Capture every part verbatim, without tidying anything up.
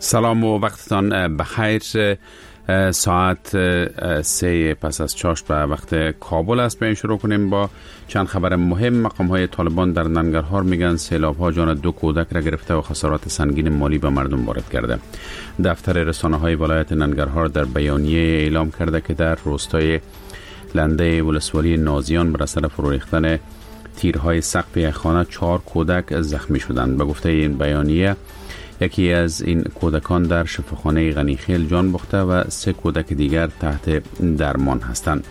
سلام و وقتتان بخیر. ساعت سه پس از چاشت به وقت کابل است. بیاین شروع کنیم با چند خبر مهم. مقام های طالبان در ننگرهار میگن سیلاب ها جان دو کودک را گرفته و خسارات سنگین مالی به مردم وارد کرده. دفتر رسانه های ولایت ننگرهار در بیانیه اعلام کرده که در روستای لنده ولسوالی نازیان بر اثر فرو ریختن تیرهای سقف یک خانه چهار کودک زخمی شدند. به گفته این بیانیه یکی از این کودکان در شفاخانه غنیخیل جان باخته و سه کودک دیگر تحت درمان هستند.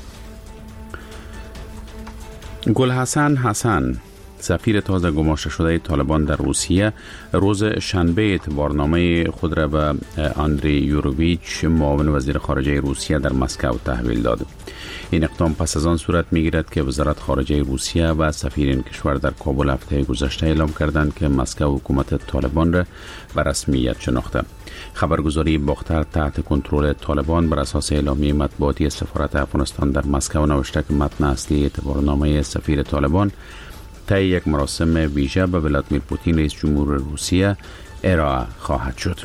گلحسن حسن، سفیر تازه گماشته شده طالبان در روسیه، روز شنبه اعتبارنامه خود را به آندری یوروویچ، معاون وزیر خارجه روسیه، در مسکو تحویل داد. این اقدام پس از آن صورت میگیرد که وزارت خارجه روسیه و سفیر این کشور در کابل هفته گذشته اعلام کردند که مسکو حکومت طالبان را به رسمیت شناخته. خبرگزاری باختر تحت کنترل طالبان بر اساس اعلامیه مطبوعاتی سفارت افغانستان در مسکو نوشته که متن اصلی اعتبارنامه سفیر طالبان طی یک مراسم ویژه به ولادیمیر پوتین رئیس جمهور روسیه ارائه خواهد شد.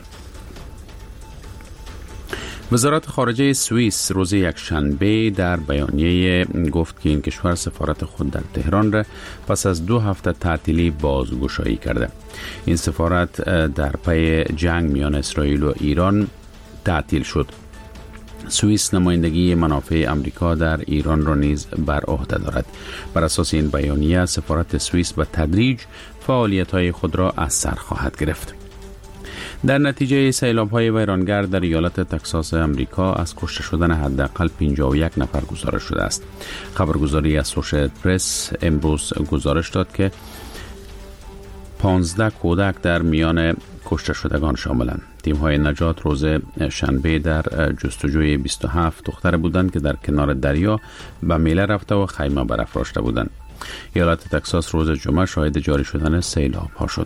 وزارت خارجه سوئیس روز یکشنبه در بیانیه گفت که این کشور سفارت خود در تهران را پس از دو هفته تعطیلی بازگشایی کرده. این سفارت در پی جنگ میان اسرائیل و ایران تعطیل شد. سوئیس نمایندگی منافع امریکا در ایران را نیز بر عهده دارد. بر اساس این بیانیه سفارت سوئیس به تدریج فعالیت‌های خود را از سر خواهد گرفت. در نتیجه سیلاب‌های ویرانگر در ایالت تگزاس امریکا از کشته شدن حداقل پنجاه و یک نفر گزارش شده است. خبرگزاری اسوشییتد پرس امروز گزارش داد که پانزده کودک در میان کشته شدگان شاملند. تیم‌های نجات روز شنبه در جستجوی بیست و هفت دختر بودند که در کنار دریا به میله رفته و خیمه برافراشته بودند. ایالت تگزاس روز جمعه شاهد جاری شدن سیلاب‌ها شد.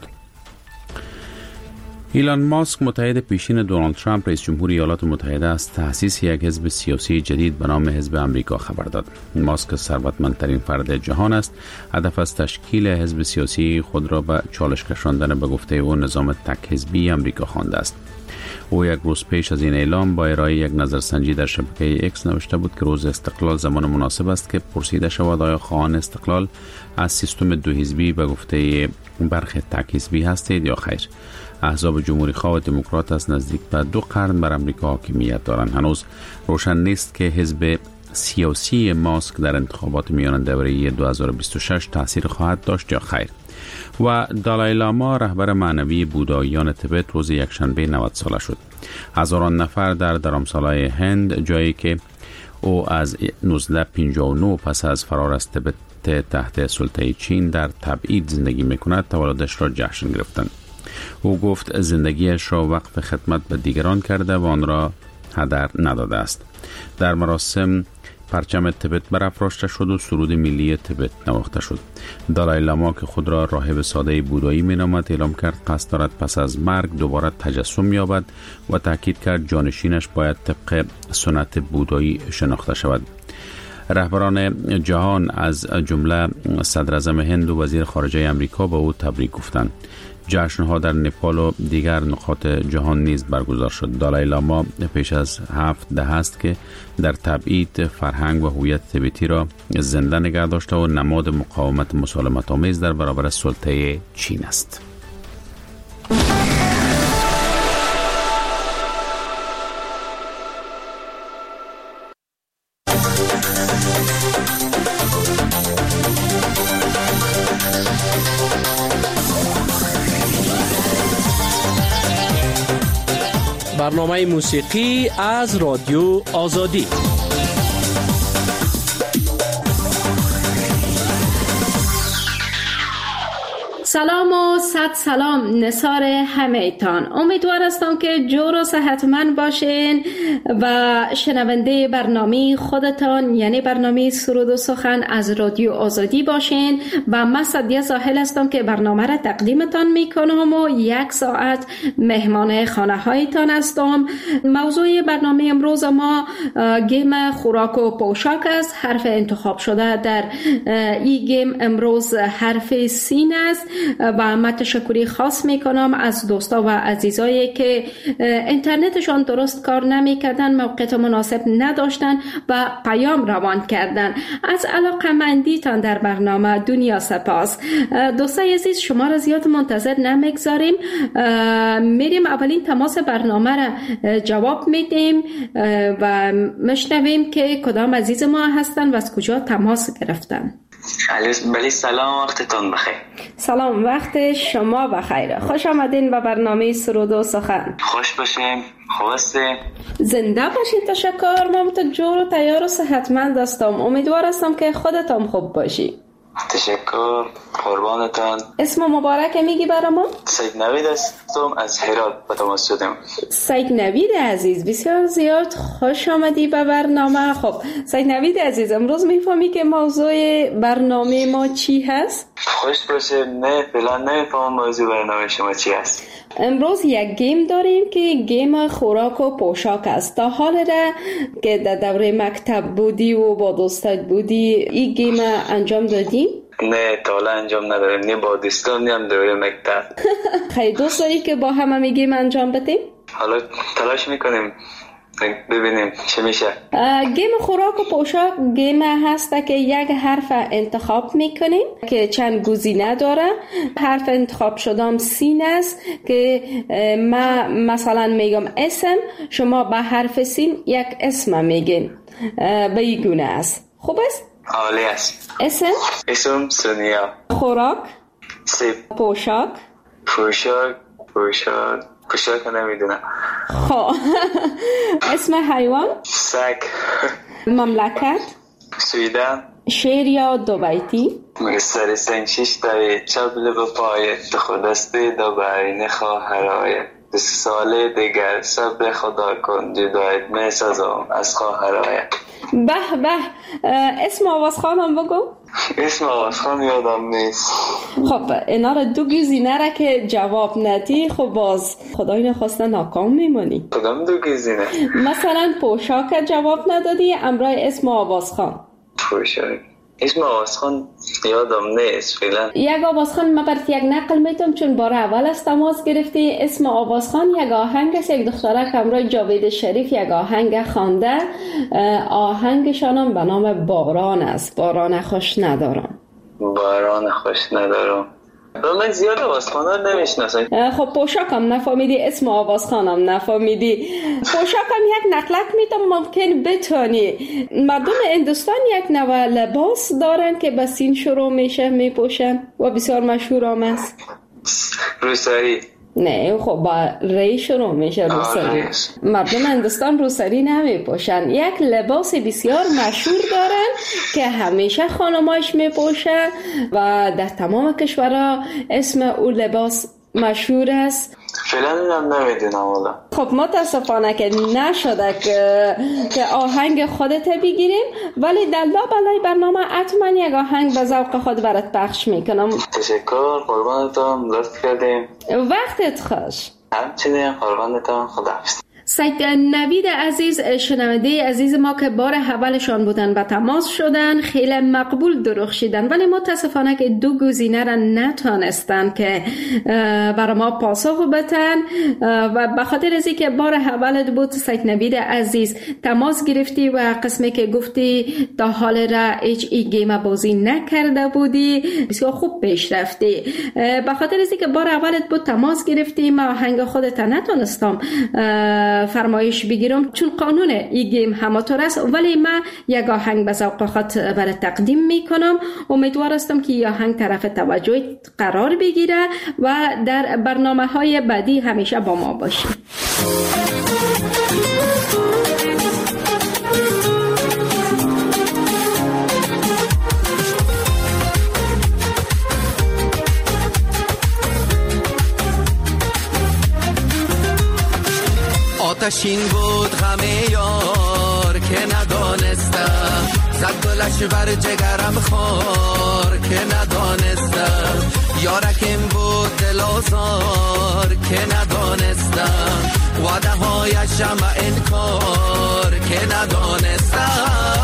ایلان ماسک، متحد پیشین دونالد ترامپ رئیس جمهور ایالات متحده، از تأسیس یک حزب سیاسی جدید به نام حزب امریکا خبر داد. ماسک ثروتمندترین فرد جهان است. هدف از تشکیل حزب سیاسی خود را به چالش کشاندن به گفته او نظام تک حزبی امریکا خوانده است. او یک روز پیش از این اعلام با ارائه یک نظرسنجی در شبکه اکس نوشته بود که روز استقلال زمان مناسب است که پرسیده شود آیا خواهان استقلال از سیستم دو حزبی به گفته برخی تک حزبی هستید یا خیر. احزاب جمهوری خواه و دموکرات از نزدیک به دو قرن بر امریکا حاکمیت دارند. هنوز روشن نیست که حزب سیاسی ماسک در انتخابات میان دوره‌ای دو هزار و بیست و شش تاثیر خواهد داشت یا خیر. و دالای لاما، رهبر معنوی بوداییان تبت، روز یکشنبه نود ساله شد. هزاران نفر در درامسالای هند، جایی که او از نوزده پنجاه و نه پس از فرار از تبت تحت سلطه چین در تبعید زندگی میکند، تولدش را جشن گرفتند. او گفت زندگیش را وقف خدمت به دیگران کرده و آن را هدر نداده است. در مراسم پرچم تبت برافراشته شد و سرود ملی تبت نواخته شد. دالای لاما که خود را راهب ساده بودایی مینامد، اعلام کرد قصد دارد پس از مرگ دوباره تجسم یابد و تاکید کرد جانشینش باید طبق سنت بودایی شناخته شود. رهبران جهان از جمله صدر اعظم هند و وزیر خارجه امریکا به او تبریک گفتند. جشن‌ها در نپال و دیگر نقاط جهان نیز برگزار شد. دالای لاما پیش از هفت دهه است که در تبعید فرهنگ و هویت تبتی را زنده نگه داشته و نماد مقاومت مسالمت آمیز در برابر سلطه چین است. برنامه موسیقی از رادیو آزادی. سلام و صد سلام نثار همه ایتان. امیدوار هستم که جور و صحتمند باشین و شنونده برنامه خودتان، یعنی برنامه سرود و سخن از رادیو آزادی باشین. و من صدیه زاهل هستم که برنامه را تقدیمتان میکنم و یک ساعت مهمان خانه هایتان هستم. موضوع برنامه امروز ما گیم خوراک و پوشاک است. حرف انتخاب شده در این گیم امروز حرف سین است و متن تشکری خاص میکنم از دوستا و عزیزایی که اینترنتشان درست کار نمیکردن، موقعیت مناسب نداشتن و پیام روان کردن. از علاقمندیتان در برنامه دنیا سپاس. دوستای عزیز، شما را زیاد منتظر نمیگذاریم، میریم اولین تماس برنامه را جواب میدیم و مشنویم که کدام عزیز ما هستن و از کجا تماس گرفتن. بله، سلام، وقتتون بخیر. سلام، وقت شما بخیر. خوش آمدین به برنامه سرود و سخن. خوش باشیم. خواسته زنده باشین. تشکر. من تو جور و تیار و صحتمند هستم. امیدوار هستم که خودتان خوب باشی. تشکر، قربانتان. اسم مبارک میگی برامون؟ سید نوید هستم، از هرات به تماس شدم. سید نوید عزیز، بسیار زیاد خوش آمدی به برنامه. خب سید نوید عزیز، امروز میفهمی که موضوع برنامه ما چی هست؟ خوش باشه. نه فعلا نمیفهمم موضوع برنامه شما چی هست. امروز یک گیم داریم که گیم خوراک و پوشاک است. تا حال را که در دوره مکتب بودی و با دوستت بودی این گیم انجام دادی؟ نه تا حالا انجام نداریم، نه با دوستان نه هم دوره مکتب. خیلی دوست داری که با هم هم گیم انجام بدیم؟ حالا تلاش میکنیم ببینیم چه میشه. گیم خوراک و پوشاک گیم هست که یک حرف انتخاب میکنیم که چند گزینه داره. حرف انتخاب شدم سین است که ما مثلا میگم اسم، شما به حرف سین یک اسم میگین. به این گونه است. خوب است؟ عالی است. اسم؟ اسم سونیا. خوراک؟ سیب. پوشاک؟ پوشاک پوشاک پوشاک نمیدونم. خب اسم حیوان؟ سگ. مملکت؟ سویدن. شعر یا دو بیتی؟ مستر سنشیش دایی چبل به پایت خودسته دو برین خواهر آید دو ساله دیگر صبر خدا کن جدایت می سازم از خواهر آید. به به. اسم آواز خانم بگو. اسم آواز خان یادم نیست. خب اینا را دو گزینه را که جواب ندی خب باز خدای نخواسته ناکام میمونی. کدام دو گزینه؟ مثلا پوشاک جواب ندادی، امرای اسم آواز خان. پوشاک اسم آوازخان یادم نیست فعلا. یک آوازخان من برات یک نقل میتونم چون بار اول از تماس گرفتی. اسم آوازخان یک آهنگ است. یک دختره که همراه جاوید شریف یک آهنگ خوانده. آهنگشان به نام باران است. باران خوش ندارم. باران خوش ندارم. من زیاد آوازخانان نمیشناسم. خب پوشاکم نفهمیدی، اسم آوازخانم نفهمیدی. پوشاکم یک نقلک میتونم ممکن بتونی. مردم هندوستان یک نوع لباس دارن که به سین شروع میشه میپوشن و بسیار مشهور هم است. روسری. نه خب با ری شروع میشه روسری. مردم هندوستان روسری نمیپوشن. یک لباس بسیار مشهور دارن که همیشه خانماش میپوشن و در تمام کشورها اسم اون لباس مشهور است. فعلا هم نمیدونم والا. خب متاسفانه که نشده که, که آهنگ خودت بگیریم، ولی در لابلای برنامه حتما یک آهنگ به ذوق خود برات پخش میکنم. تشکر، قربانتون، لطف کردیم. وقتت خوش. همچنین قربانتون، خداحافظ. سید نوید عزیز، شنونده عزیز ما که بار اولشان بودن به تماس شدن، خیلی مقبول درخشیدن، ولی متاسفانه که دو گزینه را نتونستن که برای ما پاسخ بدن و به خاطر از اینکه بار اولت بود سید نوید عزیز تماس گرفتی و قسمی که گفتی تا حال را هیچ ای گیم بازی نکرده بودی بسیار خوب پیش رفتی. به خاطر از اینکه بار اولت بود تماس گرفتی، ما آهنگ خودت نتونستم فرمایش بگیرم چون قانون این گیم همطور است، ولی من یک آهنگ به ذوق خود برای تقدیم میکنم. امیدوار هستم که این آهنگ طرف توجه قرار بگیره و در برنامه های بعدی همیشه با ما باشی. آتشین بود غم یار که ندانستم، زد گلش بر جگرم خار که ندانستم، یارکم بود دل آزار که ندانستم، وعده هایشم انکار که ندانستم.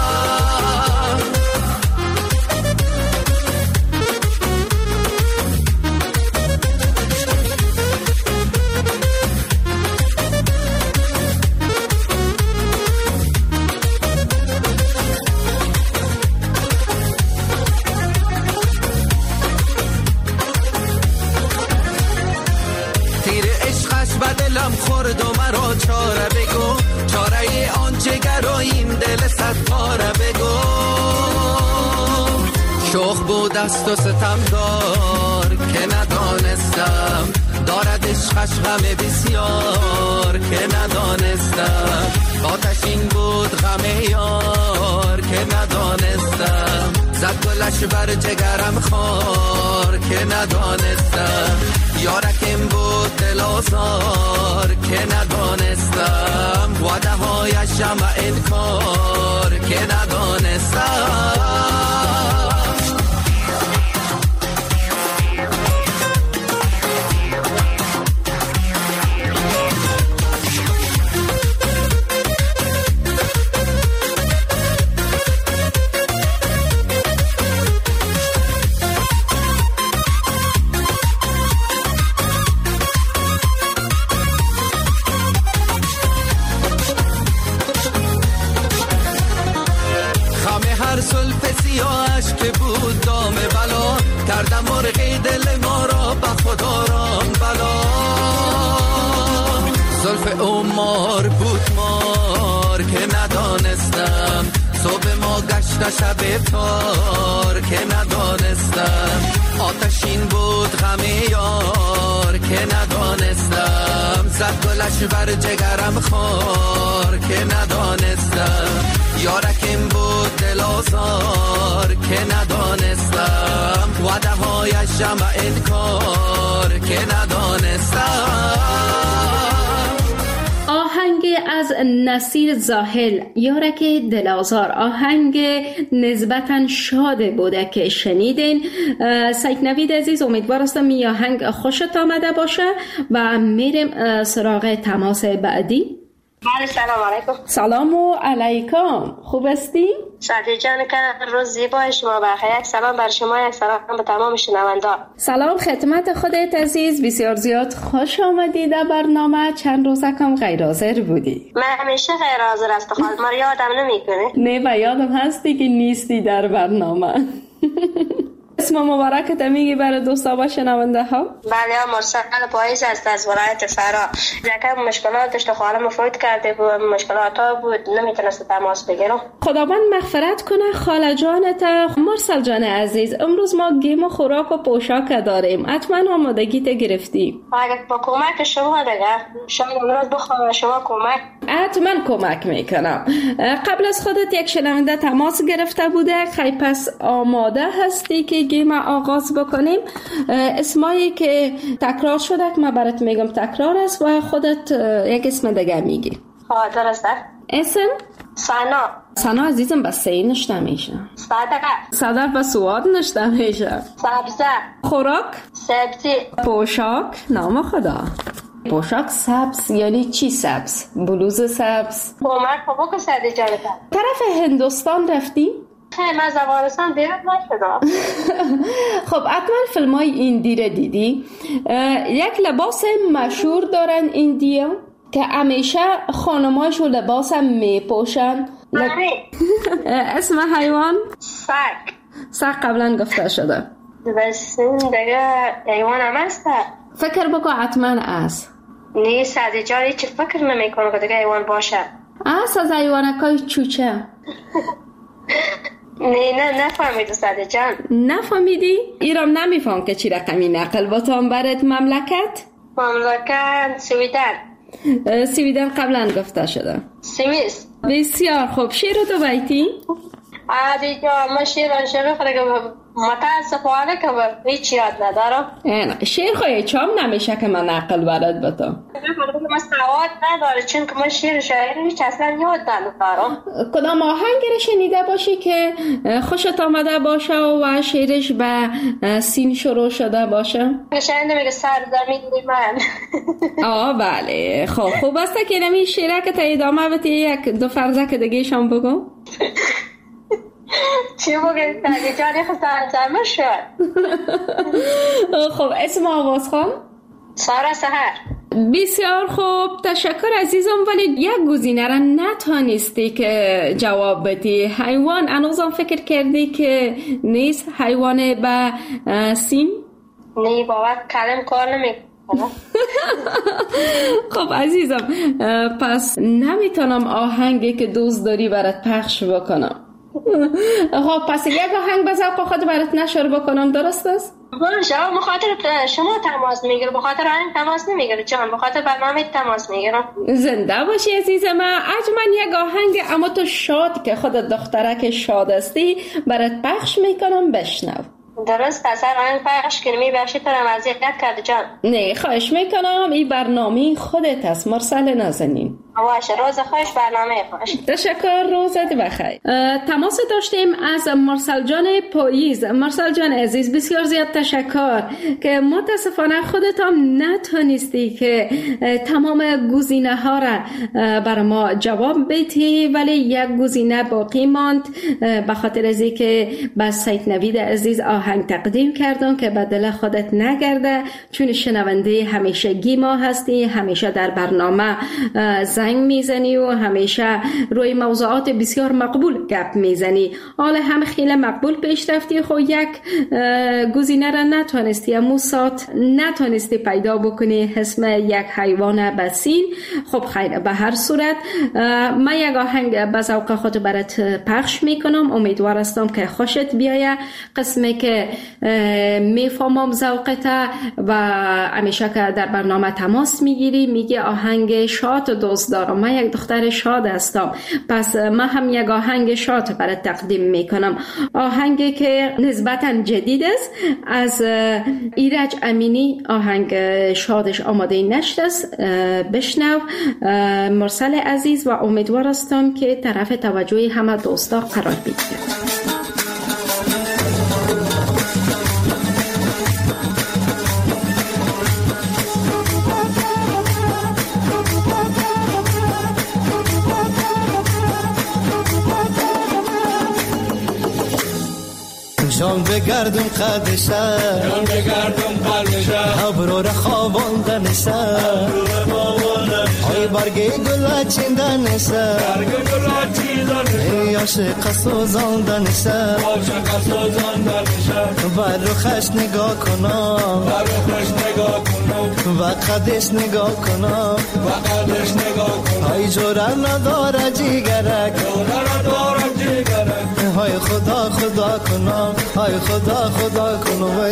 بود دست و ستم دار که ندانستم دارد عشقش غم بسیار که ندانستم آتشین بود غم یار که ندانستم زد گلش بر جگرم خار که ندانستم یارکم بود دل آزار که ندانستم وعده هایش هم انکار که ندانستم سیاهش که بود دام بلا کردم مرغی دل ما را به خدا رام بلا زلف عمر بود مار که ندانستم صبح ما گشت شب تار که ندانستم آتشین بود غم یار که ندانستم زد گلش بر جگرم خار که ندانستم یارکم بود دل آزار که ندانستم وعده هایش هم انکار که ندانستم. آهنگ از نصیر زاهل یارک دل آزار، آهنگ نسبتاً شاد بوده که شنیدین. سید نوید عزیز، امیدوار هستم این آهنگ خوشت آمده باشه و میریم سراغ تماس بعدی. بله، سلام علیکم. سلام و علیکم، خوب هستی؟ سعدی جان که روز زیبای شما بخیر. یک سلام بر شما، یک سلام به تمام شنوندگان. سلام خدمت خودت عزیز، بسیار زیاد خوش آمدی در برنامه. چند روزه کم غیر حاضر بودی. من همیشه غیر حاضر هستم، خالد ما یادم نمیکنه. نه و یادم هستی که نیستی در برنامه. اسم مبارکت میگی برای دوستا و شنونده ها؟ بله، مرسل پاییز است از ولایت فرا. یکم مشکلات داشت، خالم فوت کرده بود، مشکلات ها بود، نمیتونست تماس بگیرم. خداوند مغفرت کنه خاله جانت. مرسل جان عزیز، امروز ما گیم و خوراک و پوشاک داریم، حتما آمادگیت گرفتی. اگر با کمک شما دیگه شاید امروز بخوام شما کمک. حتما کمک میکنم. قبل از خودت یک شنونده تماس گرفته بوده، خیلی پس آماده هستی که گیم آغاز بکنیم؟ اسمایی که تکرار شده که من برات میگم تکرار است و خودت یک اسم دیگه میگی. ها درسته. اسم؟ سنا. سنا عزیزم بس سی نشته میشه. صدقه. صدق و سواد نشته میشه. سبزه. خوراک؟ سبزی. پوشاک؟ نام خدا. پوشاک سبز یعنی چی سبز؟ بلوز سبز؟ کمک بابا که سعدی جان طرف هندوستان رفتی؟ خیلی من زبانستان دیرت نشدم. خب حتما فیلم های ایندی را دیدی. یک لباس مشهور دارن ایندیا که همیشه خانمایشو لباس هم میپوشن. لب... اسم حیوان؟ سگ. سگ قبلا گفته شده. بس دیگه حیوان هم هست. فکر بکن حتما از نه سعدی جانی چه فکر نمی کنم که دیگه حیوان باشه. از از حیوانکای چوچه. نه نه نفهمیدی سعدی جان. نفهمیدی؟ ایرام نمیفهم که چی رقمی نقل باتان برات. مملکت؟ مملکت سویدن. سویدن قبلا گفته شده. سوئیس. بسیار خوب. شیر رو دو بیتی؟ عادی جان من شیر انشاءالله خرگه متاسفانه که هیچ یاد ندارم. شیر خواهی چام نمیشه که من نقل برد باتم. من سواد نداره چون که من شیر شاعری هیچ اصلا یاد ندارم. کدام آهنگ رو شنیده باشی که خوشت آمده باشه و شیرش به سین شروع شده باشه؟ شاید میگه سرزمین من. آه بله. خب خوب است که نمی شیره که تا ادامه بتی یک دو فرزه که دیگه شام بگو. چی بگه سعدی جانی خسته زمه شد. خب اسم آواز خان؟ سارا سحر. بسیار خوب، تشکر عزیزم. ولی یک گزینه را نتانستی که جواب بدی. حیوان هنوزم فکر کردی که نیست حیوان به سین؟ نه بابا کلم کار نمی خب عزیزم، پس نمیتونم آهنگی که دوست داری برات پخش بکنم. خب پس یک آهنگ به ذوق خود برات نشر بکنم، درست است؟ شما بخاطر شما تماس میگیره، بخاطر آهنگ تماس نمیگیره جان، بخاطر برنامه تماس میگیرم. زنده باشی عزیز من. اجمن یک آهنگ اما تو شاد که خودت دخترک شاد استی برات پخش میکنم، بشنو. درست است، آهنگ پخش کنی بخشی تو رو اذیت کرده جان. نه خواهش میکنم، این برنامه خودت است مرسل نازنین. باشه، روز خوش، برنامه خوش. تشکر، روزت بخیر. تماس داشتیم از مرسل جان پاییز. مرسل جان عزیز بسیار زیاد تشکر که متاسفانه خودت هم نتونستی که تمام گزینه ها را بر ما جواب بدی، ولی یک گزینه باقی ماند به خاطر از اینکه با سید نوید عزیز آهنگ تقدیم کردم که به دل خودت نگرده، چون شنونده همیشگی ما هستی، همیشه در برنامه زنگ میزنی و همیشه روی موضوعات بسیار مقبول گپ میزنی. حالا هم خیلی مقبول پیش رفتی، خب یک گزینه را نتونستی، امو ساعت نتونستی پیدا بکنی اسم یک حیوان بسین. خب خیر، به هر صورت من یک آهنگ به ذوق خود برات پخش میکنم، امیدوار هستم که خوشت بیایه. قسمی که میفهمم ذوقت و همیشه که در برنامه تماس میگیری میگی آهنگ شاد دوست دارم، من یک دختر شاد هستم، پس من هم یک آهنگ شاد برات تقدیم میکنم. آهنگی که نسبتا جدید است از ایرج امینی، آهنگ شادش آماده نشت است. بشنو مرسل عزیز و امیدوار هستم که طرف توجه همه دوستا قرار بگیره. جان بگردم قدشه، جان بگردم قلبشه، ابرو را خواباندنشه، ای برگی گل چیندنشه، برگی گل چیندنشه، عاشق سوزاندنشه، عاشق سوزاندنشه، بر روخش نگاه کنم، بر روخش نگاه کنم، و قدش نگاه کنم، و قدش نگاه کنم، ای جوره نداره جیگرک، جوره نداره جیگرک، های خدا خدا کنم، های خدا خدا کنم.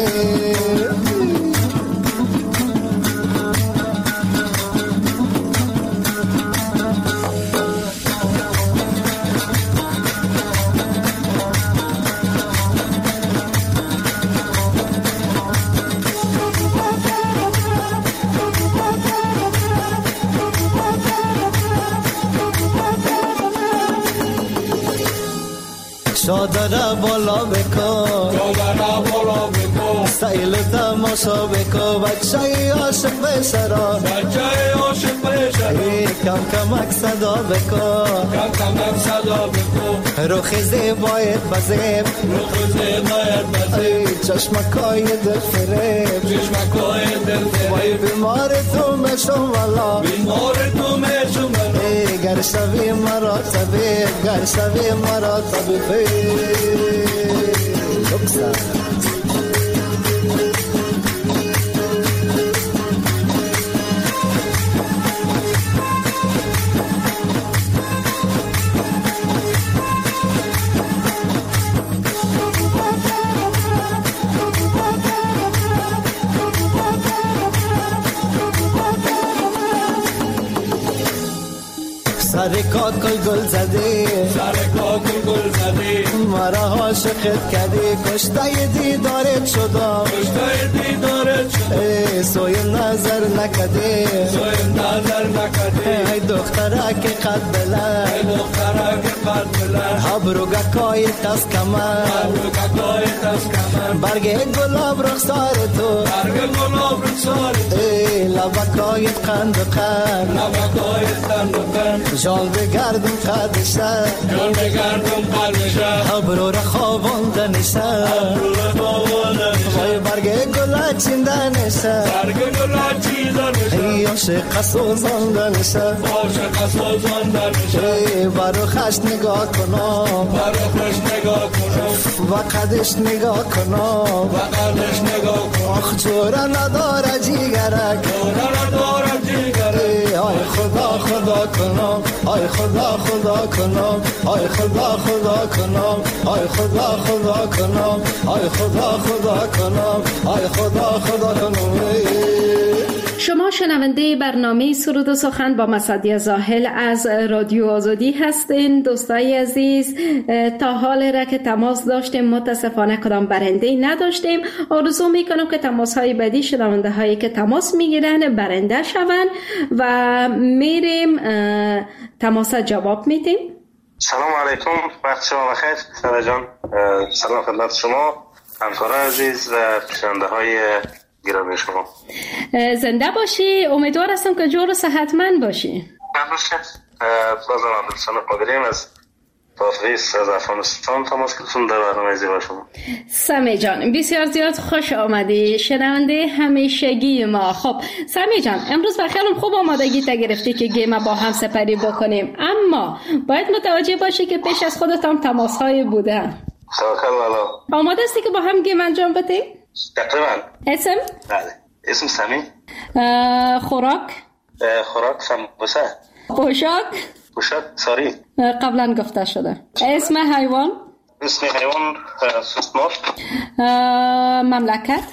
شادره بالا بکن، شادره بالا بکن، سیل تماشا بکن، بچه عاشق بشرا، بچه عاشق بشرا، کم کمک صدا بکن، کم کمک صدا بکن، روخ زیبایت بزیب، روخ زیبایت بزیب، چشمکای دل فریب، چشمکای دل فریب، وای بیمار تو مشم والا، بیمار تو مشم والا، گر شوی مرا طبیب، گر شوی مرا طبیب. سر کاکل گل زدی، سر کاکل گل زدی، مرا عاشقت کردی، کشته دیدارت شدم، کشته دیدارت شدم، سوی نظر نکردی، سوی نظر نکردی، ای دختره که قد بلند، ای دختره که قد بلند، ابرو گکای تست کمر، ابرو گکای تست کمر، برگ گلاب رخسار تو، برگ گلاب رخسار تو، لبکایت قند و قند، لبکایت قند و قند، جان بگردم قدشه، جان بگردم قلبشه، ابرو را خواباندنشه، ابرو را خواباندنشه، وای برگ گل چیندنشه، برگ گل چیندنشه، ای عاشق سوزاندنشه، عاشق سوزاندنشه، برو خش نگاه کنم، برو خش نگاه کنم، و قدش نگاه کنم، و قدش نگاه کنم، آخ جوره نداره جیگرک، جوره نداره جیگرک، ای خدا خدا کنم، آی خدا خدا کنم آی خدا خدا کنم آی خدا خدا کنم آی خدا خدا کنم آی خدا خدا کنم. شما شنونده برنامه سرود و سخن با مسعدی زاهل از رادیو آزادی هستین. دوستای عزیز، تا حال را که تماس داشتیم متاسفانه کدام برنده نداشتیم. آرزو میکنم که تماس های بعدی شنونده هایی که تماس میگیرن برنده شوند و میریم تماس جواب میدیم. سلام علیکم، وقت شما بخیر. سارا جان، سلام خدمت شما همکاران عزیز و شنونده های گرامی شما. زنده باشی. امیدوار هستم که جور و صحتمند باشی. باشه. بازم عبدالسلام قادریم از پاریس از افغانستان تماس گرفتم در برنامه زیبا شما. سمی جان، بسیار زیاد خوش آمدی، شنونده همیشگی ما. خب سمی جان، امروز بخیالم خوب آمادگی تا گرفتی که گیم با هم سپری بکنیم، اما باید متوجه باشی که پیش از خودت هم تماس های بوده. توکل والا. آماده هستی که با هم گیم انجام بدیم؟ تقریبا. اسم؟ بله. اسم سمی. خوراک؟ خوراک سمبوسه. پوشاک؟ پوشاک ساری. قبلا گفته شده. اسم حیوان؟ اسم حیوان سوسمار. مملکت؟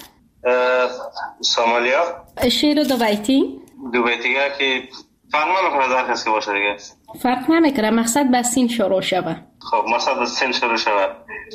سومالیا. شعر دو بیتی؟ دو بیتیگه که فرق نمیکنه در کسی باشه دیگه. فرق نمیکنه، مقصد به سین شروع شوه. خب مقصد به سین شروع شوه.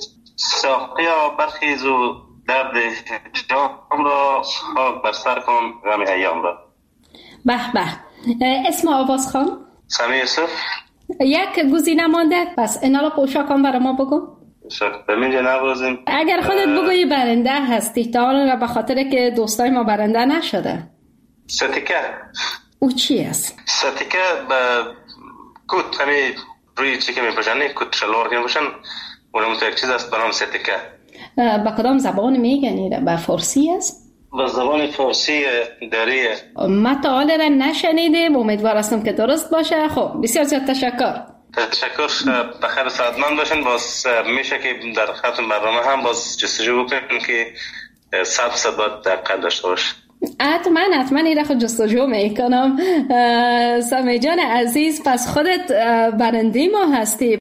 ساقیا برخیز و درد جام را خاک بر سر کن غم ایام را. به به. اسم آواز خان؟ سمی یوسف. یک گزینه مانده، پس اینا رو پوشاکم برای ما بگو. پوشاک بمینجا نبازیم. اگر خودت بگویی برنده هستی، تا حالا به خاطر که دوستای ما برنده نشده. ستیکه. او چی است؟ ستیکه به کت همی روی چی که میپوشن، کت شلوار که میپوشن، اونم تو یک چیز است به نام ستیکه. با کدام زبان میگنی؟ با فارسی است؟ با زبان فارسی دریه. ما تا حال را نشنیدیم، امیدوار هستم که درست باشه. خب بسیار زیاد تشکر. تشکر. بخیر سعادتمند باشین. باز میشه که در ختم برنامه هم باز جستجو بکنیم که صد صد باید دقیق داشته باشه. حتما حتما این را خود جستجو میکنم. سمی جان عزیز، پس خودت برنده ما هستی.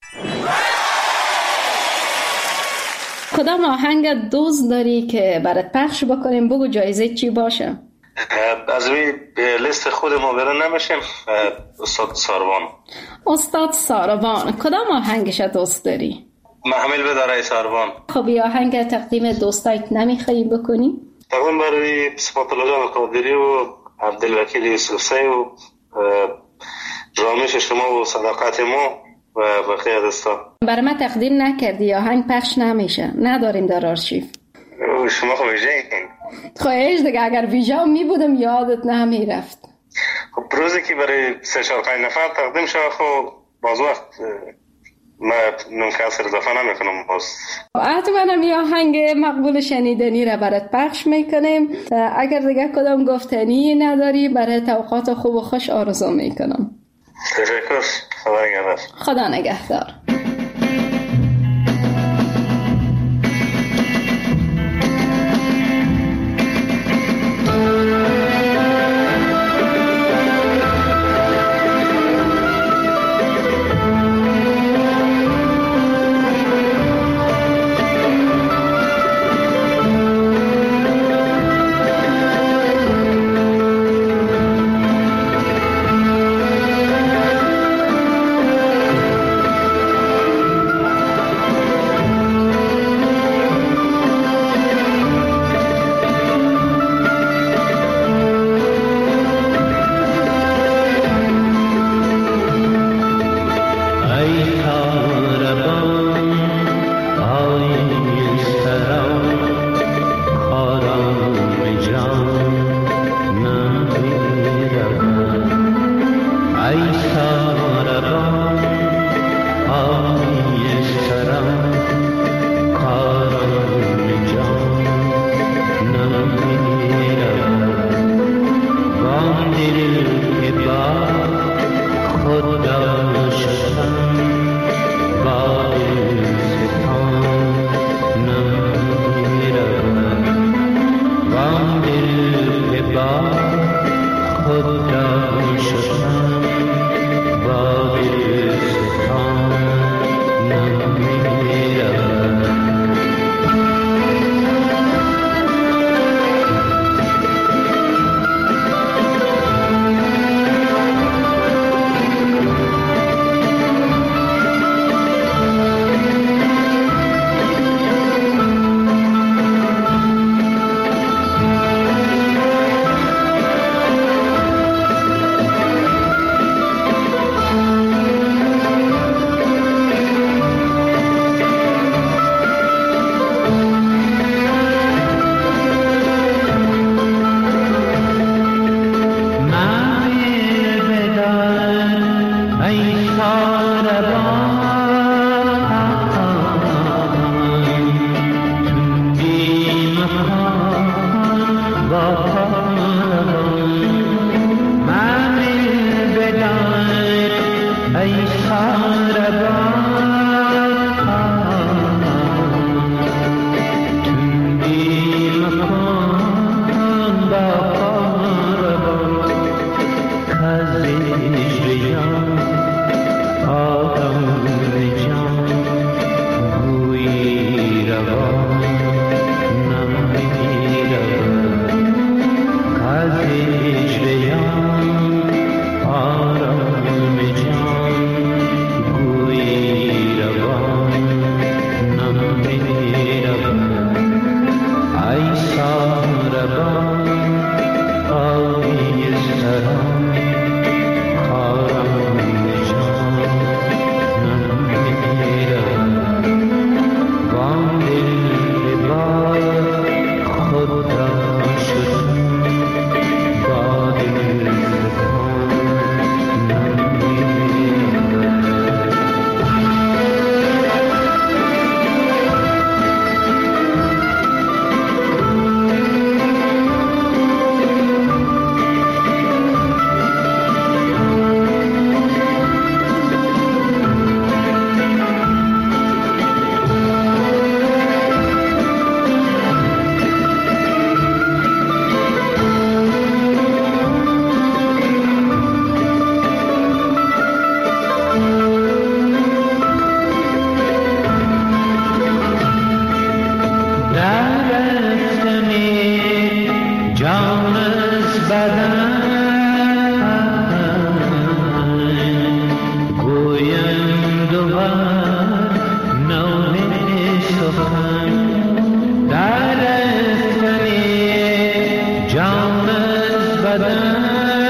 کدام آهنگ دوست داری که برات پخش بکنیم؟ بگو جایزه چی باشه. از روی لیست خود ما برن نمیشیم. استاد ساروان. استاد ساروان، کدام آهنگش دوست داری؟ محمل بداره ساروان. خب این آهنگ تقدیم دوستایت نمیخوایی بکنی؟ تقدیم برای صفات الله جان قادری و عبدالوکیل یوسفزی و رامش شما و صداقت ما و بقیه دوستان. برای من تقدیم نکردی، آهنگ پخش نمیشه، نداریم در آرشیو. شما خب ویژه این خواهش دیگه، اگر ویژه می بودم یادت نمیرفت. خب روزی که برای سه چهار پنج نفر تقدیم شد خب باز وقت ما نمکسر اضافه نمیکنم. باز حتما هم یه آهنگ مقبول شنیدنی را برات پخش میکنیم. اگر دیگه کدام گفتنی نداری برای توقعات خوب و خوش آرزو میکنم. تشکر. خدا نگهدار. خدا نگهدار. سخن در رفتن جان از بدن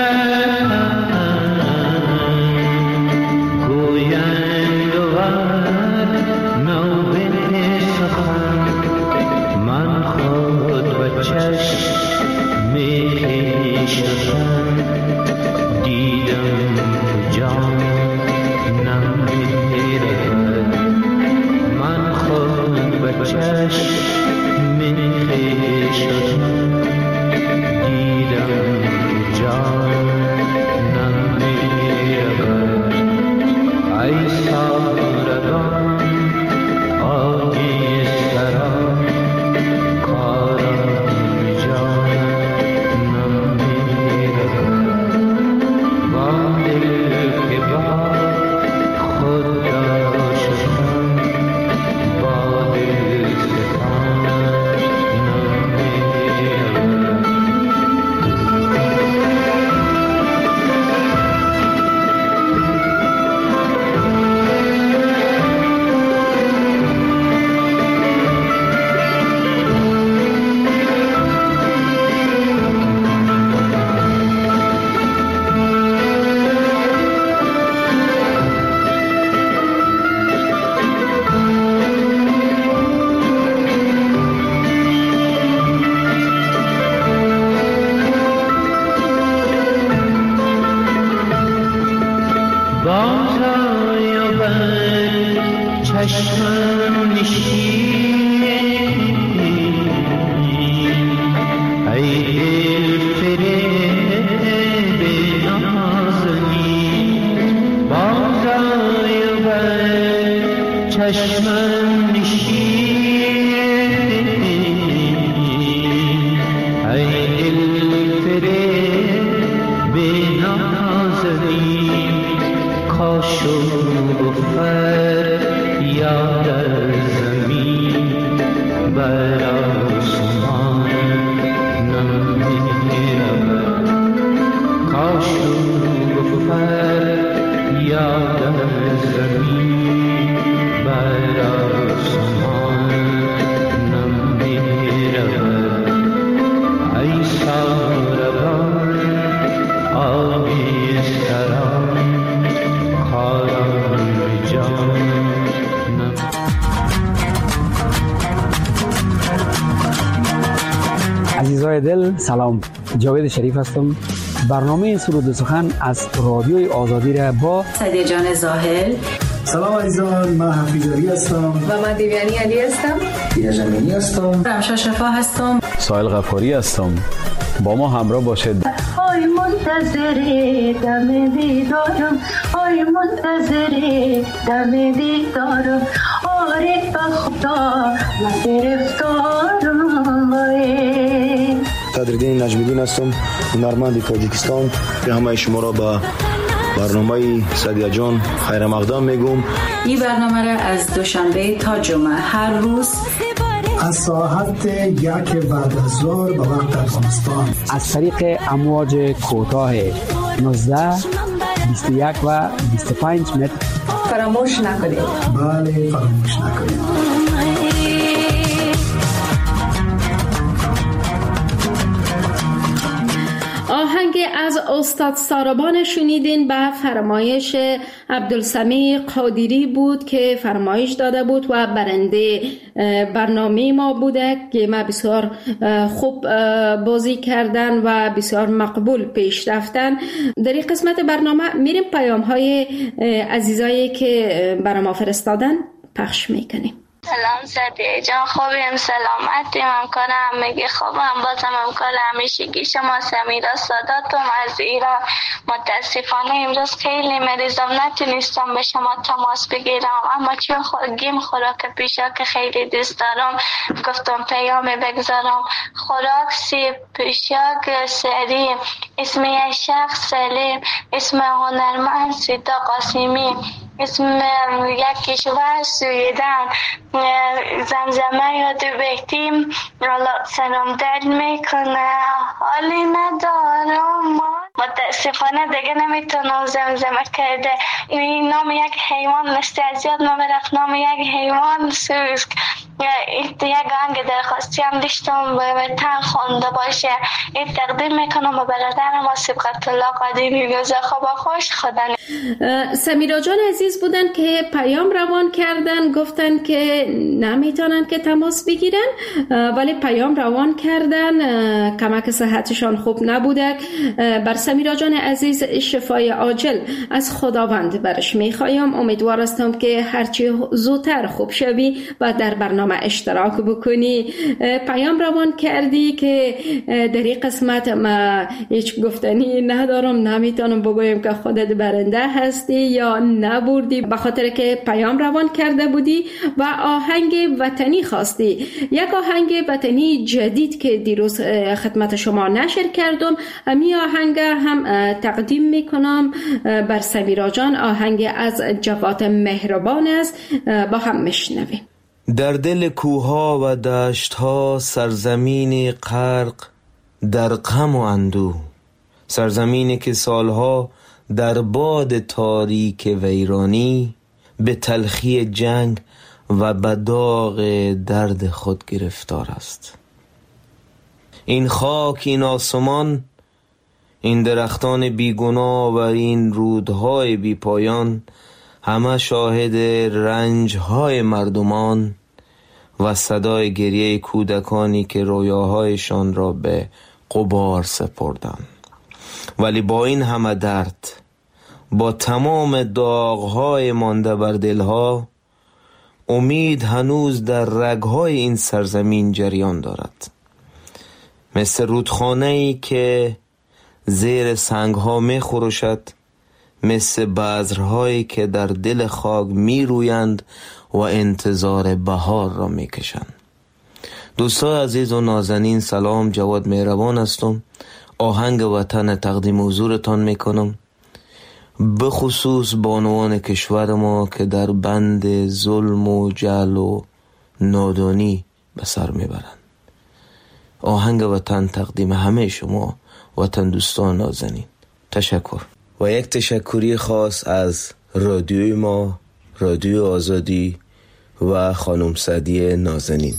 گویند ور نوبه سخن من خود به چشم خویشتن دیدم جان چشم خویشتن دیدم جانم میرود ای سارگان آبی سران کارم جانم میرود با دل که با خود داشتم با دل چشمم نشین ای دل فریب نازنین بازای بر چشمم نشین ای دل فریب نازنین کاشو بفر یاد زمین بر آسمان نمیرود کاشو بفر یاد زمین بر آسمان نمیرود ای ساربان آبی سران کارم جان عزیزای دل سلام، جاوید شریف هستم. برنامه سرود سخن از رادیوی آزادی را با سعدیه جان زاهل. سلام عزیزان، من حفیظ علی هستم و من دیویانی علی هستم. دینا جمینی هستم. رمشا شفا هستم. سایل غفاری هستم. با ما همراه باشید. آی منتظر دم دیدارم، آی منتظر دم دیدارم، آره به خدا من گرفتارم وای. قدردین نجمیدین هستم، هنرمند تاجیکستان. به همه شما را به برنامه سعدیه جان خیر مقدم میگم. این برنامه را از دوشنبه تا جمعه هر روز از ساعت یک بعد از ظهر به وقت افغانستان از طریق امواج کوتاه نوزده، بیست و یک و بیست و پنج متر فراموش نکنید. بله فراموش نکنید. آهنگ از استاد ساربان شنیدین به فرمایش عبدالسمیع قادری بود که فرمایش داده بود و برنده برنامه ما بوده که ما بسیار خوب بازی کردن و بسیار مقبول پیش رفتن. در این قسمت برنامه میریم پیام های عزیزایی که برای ما فرستادن پخش میکنیم. سلام سعدیه جان، خوبیم؟ سلامتی؟ همکارم میگه خوبم. بازم همکار همیشگی شما سمیرا ساداتم از ایران. متاسفانه امروز خیلی مریضم، نتونستم به شما تماس بگیرم، اما چون گیم خوراک پیشا که خیلی دوست دارم گفتم پیام بگذارم. خوراک سیب پیشاک سری، اسم یک شخص سلیم، اسم هنرمند سیدا قاسمی، اسم یک کشور سویدن، زمزمه یاد بهتیم سلام در میکنه، حالی ندارم متاسفانه دیگه نمیتونم زمزمه کرده. این نام یک حیوان مثل از یاد ما برفت، نام یک حیوان سوسک. یک آهنگ درخواستی هم داشتم به تن خونده باشه. این تقدیم میکنم به برادرم و سبقت الله قدیمی بیوزه خواب خوش خدا. سمیرا جان عزیز بودن که پیام روان کردن، گفتن که نمیتونن که تماس بگیرن ولی پیام روان کردن، کمک صحتشان خوب نبوده. بر سمیرا جان عزیز شفای عاجل از خداوند برش میخوایم. امیدوار هستم که هرچی زودتر خوب شوی و در برنامه اشتراک بکنی. پیام روان کردی که در این قسمت ما هیچ گفتنی ندارم، نمیتونم بگویم که خودت برنده هستی یا نبردی، به خاطر که پیام روان کرده بودی و آهنگ وطنی خواستی. یک آهنگ وطنی جدید که دیروز خدمت شما نشر کردم، امی آهنگ هم تقدیم میکنم بر سمیرا جان. آهنگ از جواد مهربان است، با هم میشنویم. در دل کوها و دشتها سرزمین غرق در غم و اندوه، سرزمینی که سالها در باد تاریک ویرانی به تلخی جنگ و به داغ درد خود گرفتار است. این خاک، این آسمان، این درختان بیگناه و این رودهای بی پایان همه شاهد رنجهای مردمان و صدای گریه کودکانی که رویاهایشان را به غبار سپردند. ولی با این همه درد، با تمام داغهای مانده بر دلها، امید هنوز در رگهای این سرزمین جریان دارد. مثل رودخانه‌ای که زیر سنگها می خروشد، مثل بذرهایی که در دل خاک می رویند و انتظار بهار را می کشند. دوستان عزیز و نازنین، سلام، جواد مهربان هستم. آهنگ وطن تقدیم حضورتان می کنم، به خصوص بانوان کشور ما که در بند ظلم و جهل و نادانی به سر می برند. آهنگ وطن تقدیم همه شما وطن دوستان نازنین. تشکر. و یک تشکری خاص از رادیوی ما، رادیو آزادی و خانم سعدیه نازنین.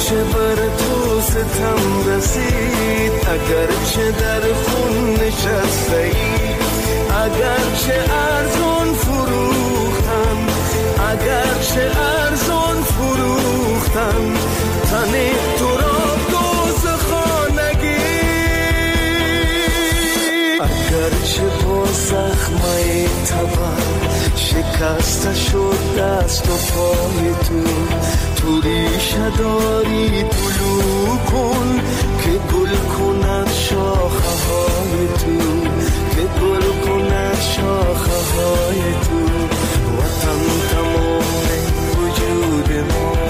اگرچه بر تو ستم رسید، اگرچه در خون نشسته ای، اگرچه ارزان فروختم، اگرچه ارزان فروختم تن تو را دوزخانگی، اگرچه با زخمه تبر شکسته شد دست و پای تو، تو ریشه داری طلوع کن که گل کند شاخه های تو، که گل کند شاخه های تو، وطن تمام وجود ما.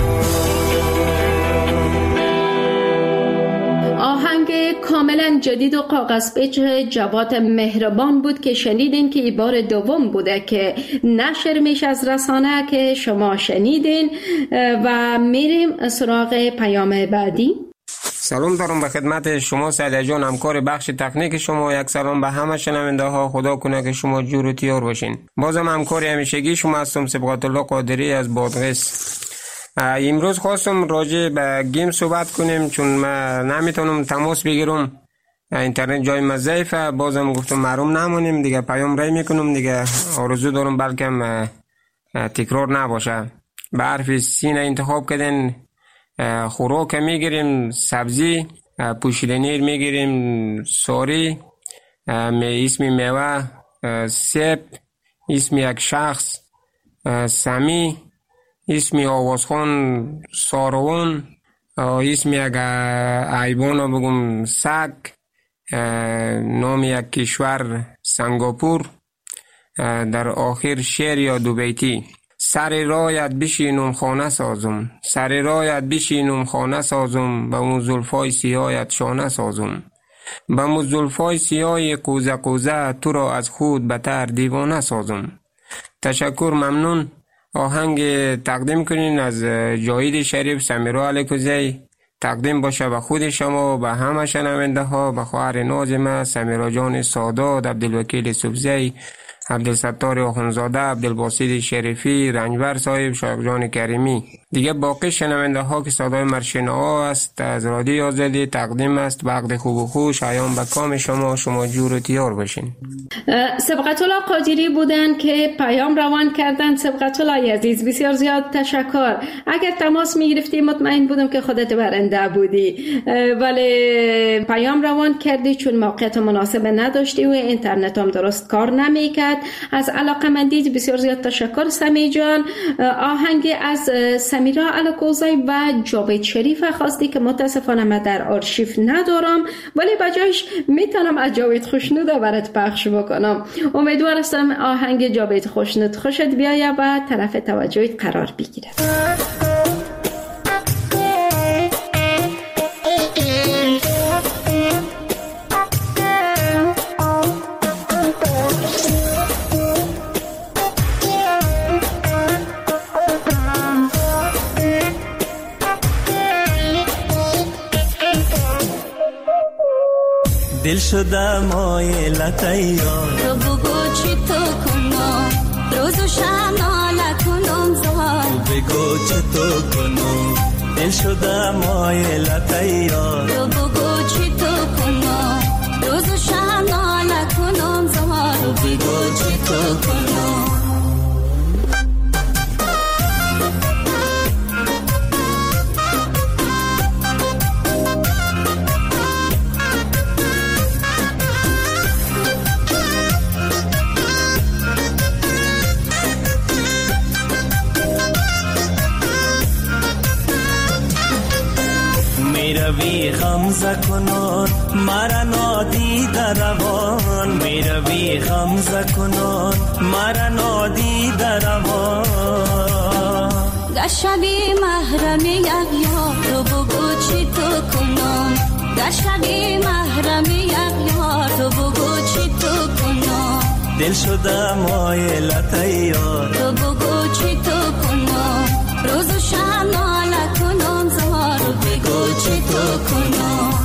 آهنگ کاملا جدید و کاغذ پیچ جواد مهربان بود که شنیدین که این بار دوم بوده که نشر میشه از رسانه که شما شنیدین و میریم سراغ پیام بعدی. سلام دارم به خدمت شما سعید جان، همکار بخش تکنیک شما. یک سلام به همه شنونده ها، خدا کنه که شما جور و تیار باشین. بازم همکار همیشگی شما هستم، سبقت الله قادری از بادغیس. امروز خواستم راجع به گیم صحبت کنیم چون من نمیتونم تماس بگیرم، اینترنت جای ما ضعیفه. بازم گفتم محروم نمونیم دیگه، پیام رای میکنم دیگه. آرزو دارم بلکم تکرار نباشه. به حرف سین انتخاب کردن، خوراک میگیریم سبزی، پوشیدنی میگیریم ساری، اسم میوه سیب، اسم یک شخص سمی، اسم آوازخان ساروان، اسم یک حیوان بگم سگ، نام یک کشور سنگاپور، در آخر شعر یا دو بیتی. سر رایت بشینم خانه سازم، سر رایت بشینم خانه سازم، به اون زلفای سیاهت شانه سازم، به اون زلفای سیاه قوزه قوزه تو را از خود بتر دیوانه سازم. تشکر، ممنون. آهنگ تقدیم کنین از جاوید شریف سمیرا علیکوزی، تقدیم باشه به خود شما، به همه شنونده ها، به خواهر نازم سمیرا جان سادات، عبدالوکیل سبزی، عبدالستار آخونزاده، عبدالباسط شریفی، رنجبر صاحب، شایق جان کریمی. دیگه باقی شنونده ها که صدای مرشنه ها است از رادیو آزادی تقدیم است. وقت خوب و خوش ایام به کام شما، شما جور و تیار باشین. سبقت الله قادری بودن که پیام روان کردن. سبقت الله عزیز بسیار زیاد تشکر. اگر تماس می گرفتی مطمئن بودم که خودت برنده بودی، ولی پیام روان کردی چون موقعیت مناسب نداشتی و اینترنت هم درست کار نمی کرد. از علاقمندیت بسیار زیاد تشکر سمی جان. آهنگ از سمیرا علیکوزی و جاوید شریف خواستی که متاسفانه من در آرشیو ندارم، ولی بجایش میتونم از جاوید خوشنود برات پخش بکنم. امیدوار هستم آهنگ جاوید خوشنود خوشت بیاید و طرف توجهت قرار بگیره. دل شده مایلت یار، تو بگو چی تو کنم، روز و شب ناله کنم زار، تو بگو چی تو کنم، دل شده مایلت یار، تو بگو چی تو کنم، روز و شب ناله کنم زار، تو بگو چی تو کنم. میروی غمزه کنان مرا نادیده روان، میروی غمزه کنان مرا نادیده روان، در شبی محرم یک یار، تو بگو چی تو کنم، در شبی محرم یک یار، تو بگو چی تو کنم، دل شده مایلت یار، تو بگو چی تو کنم، روز و شب ناله کنم زار، تو بگو چی تو کنم.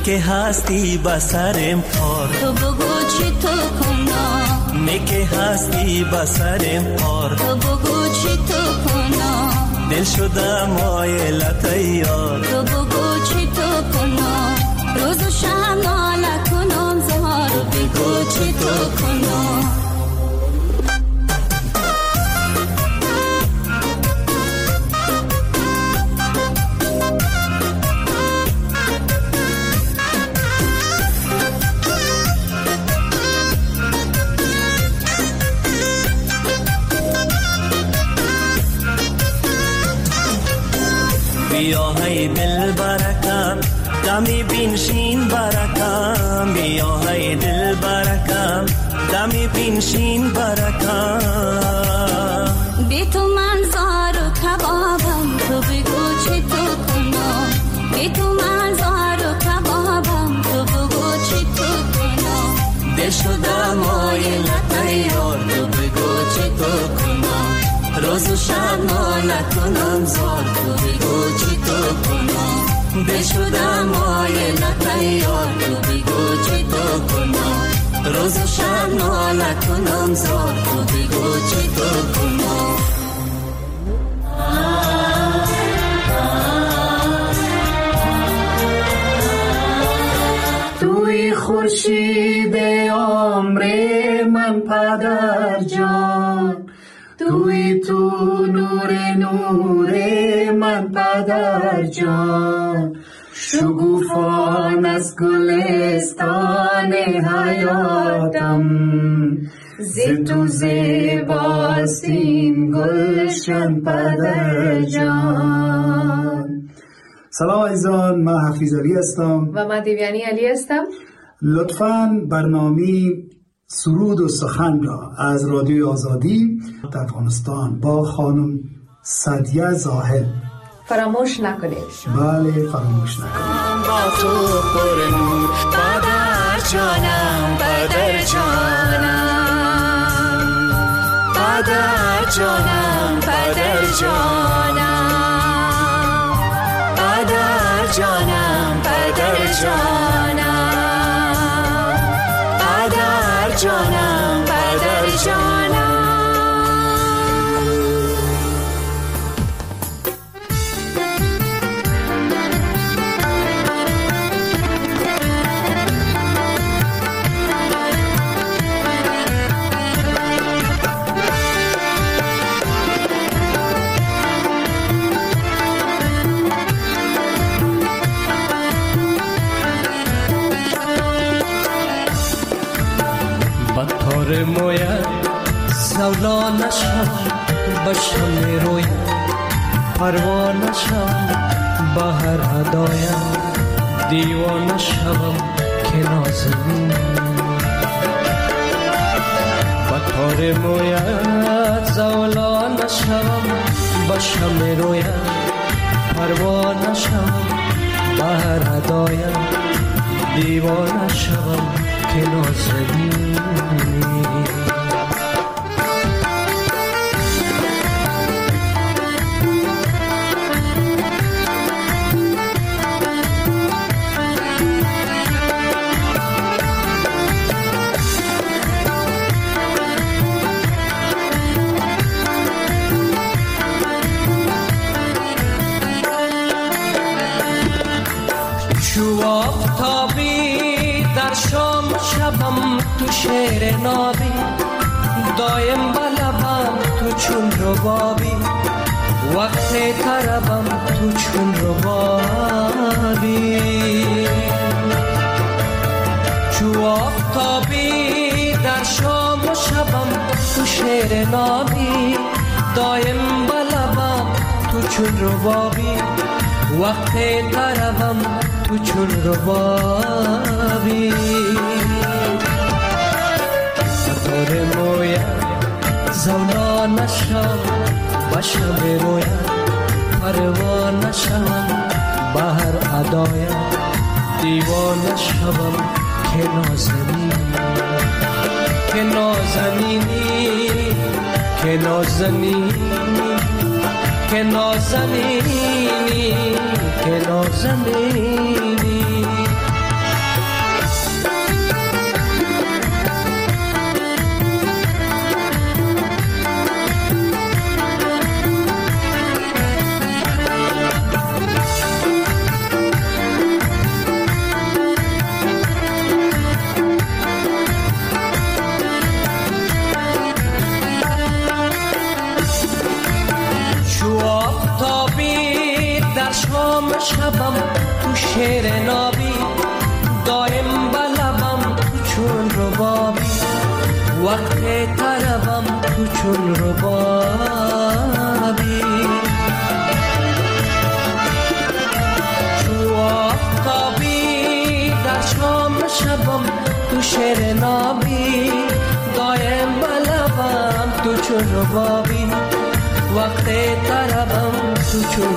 که هستی بسرم پار تو بگو چی تو کنم می که هستی بسرم پار تو بگو چی تو کنم دل شده مایلت یار تو بگو چی تو کنم روز و شب ناله کنم زار تو بگو چی تو کنم بیا های دل برکم دمی بینشین برکم بیا های دل برکم دمی بینشین برکم بی تو من زار و کبابم تو بگو چی تو کنم بی تو من زار و کبابم تو بگو چی تو کنم دل شده مایلت یار تو بگو چی تو کنم روز و شب ناله کنم زار تو بگو چی تو کنم دل شده مایلت یار تو بگو چی تو کنم روز و شب ناله کنم زار تو بگو چی تو کنم توی خورشید عمر من پدر جان توی تو نور نور من پدر جان شگوفان از گلستان حیاتم ز تو زیباستین گلشن پدر جان. سلام عزیزان، من حفیظ علی هستم و من دیویانی علی هستم. لطفاً برنامه سرود و سخن را از رادیوی آزادی در افغانستان با خانم سعدیه زاهد فراموش نکنید. بله فراموش نکنید. با تو پر نور پدر جانم پدر جانم پدر جانم پدر جانم پدر جانم پدر جانم پدر جانم پدر جانم بطار مویت سولا نشم بشم رویت پروا نشم بهر هدایم دیوانه شوم که نازنین بطار مویت سولا نشم بشم رویت پروا نشم بهر هدایم دیوانه شوم که نازنین چو آفتابی در شام شبم تو شعر نابی دایم بلبم تو چون ربابی وقت طربم تو چون ربابی چو آفتابی در شام و شبم تو شعر نابی دایم بلبم تو چون ربابی وقت طربم تو چون ربابی بطور مویت زولا نشم بشم رویت پروا نشم بهر ادایت دیوانه شوم که نازنین که نازنینی که نازنینی که نازنینی که نازنینی شبم تو شعر نابی، دایم بلبم تو چون ربابی، وقت طربم تو چون ربابی. چو آفتابی در شام شبم تو شعر نابی، دایم بلبم تو چون ربابی، وقت طربم تو چون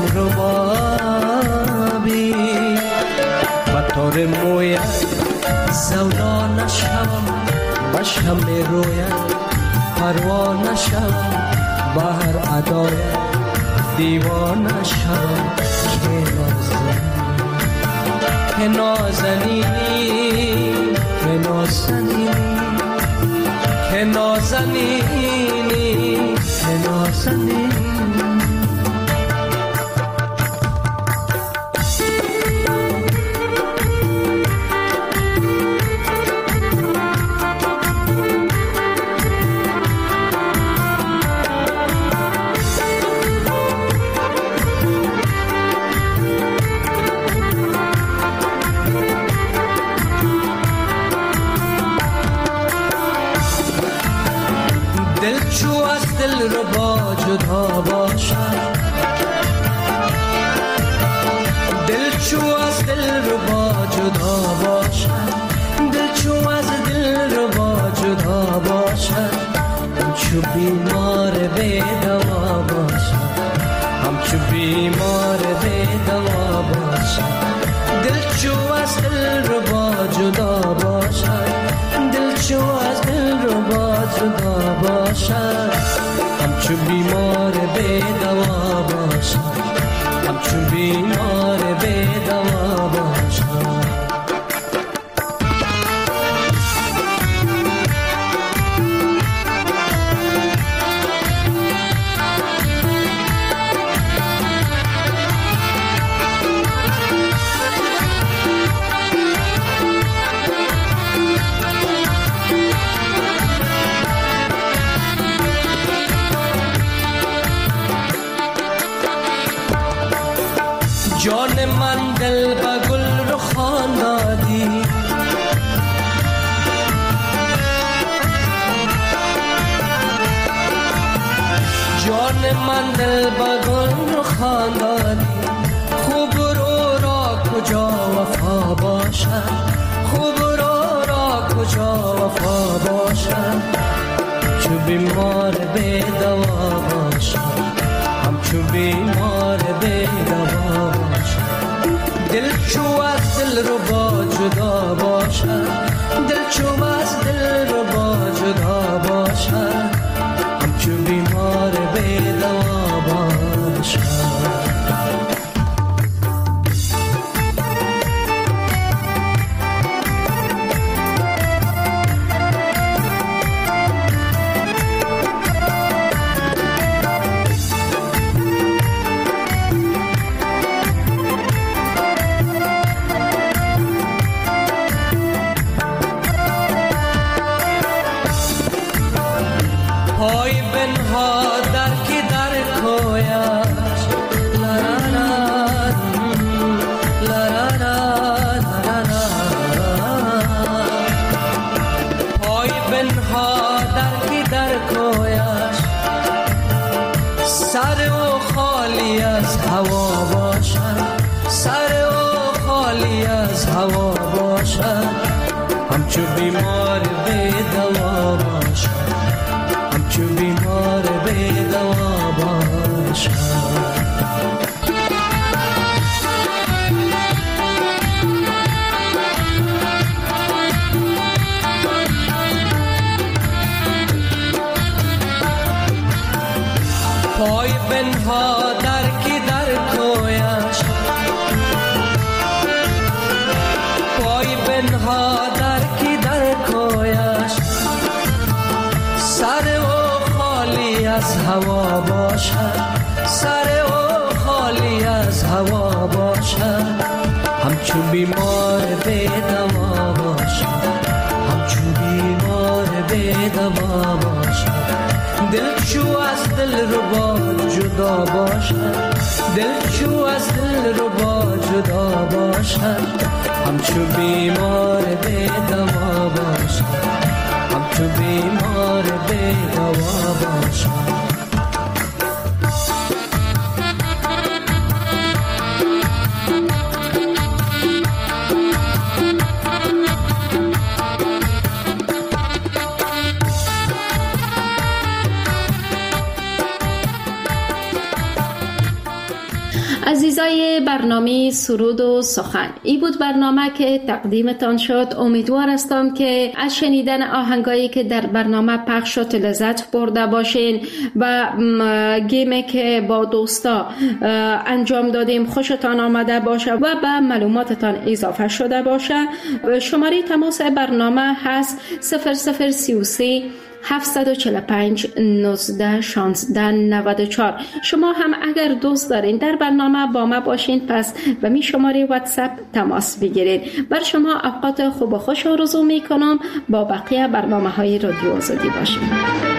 ربابی. و طور مویت زولا نشم، بشم رویت پروا نشم، بهر ادایت دیوانه شم. که نازنینی که نازنینی که نازنینی که نازنینی. بیمار به دوا باشم، همچو بیمار به دوا باشم. دل چو از دل رو با جدا باشم، دل چو از دل رو با جدا باشم. همچو بیمار به دوا باشم، همچو بیمار به دوا باشم. جان من دل با گل رو خواندادی، جان من دل با گل رو خواندادی. خوب رو را کجا وفا باشد، خوب رو را کجا وفا باشد. چو بیمار به دوا باشد، همچو بیمار به دوا باشد. دل چو از دل رو با جدا باشد، دل چو از دل رو با جدا باشد. همچو بیمار به دوا باشد. پای بنها در که در کویش، لرانا لرانا لرانا. پای بنها در که در کویش، سر و خالی از هوا باشد، سر و خالی از هوا باشد. همچو بیمار به دوا باشد، همچو بیمار به دوا باشد. پای بنها در کی در کویش، پای بنها در کی در کویش. سر و خالی از هوا باشد، سر و خالی از هوا باشد. همچو بیمار به دوا باشد، همچو بیمار به دوا باشد. دل چو از دل ربا جدا باشد، دل چو از دل ربا جدا باشد، همچو بیمار بی دوا باشد، همچو بیمار بی دوا باشد. عزیزای برنامه سرود و سخن، این بود برنامه که تقدیمتان شد. امیدوار هستم که از شنیدن آهنگایی که در برنامه پخش شد لذت برده باشین و گیمی که با دوستا انجام دادیم خوشتان آمده باشه و به معلوماتتان اضافه شده باشه. شماره تماس برنامه هست صفر صفر سی و سه هفت چهار پنج نوزده شانزده نود و چهار. شما هم اگر دوست دارین در برنامه با ما باشین، پس به می شماره واتساپ تماس بگیرید. بر شما اوقات خوب و خوش آرزو می کنم. با بقیه برنامه های رادیو آزادی باشین.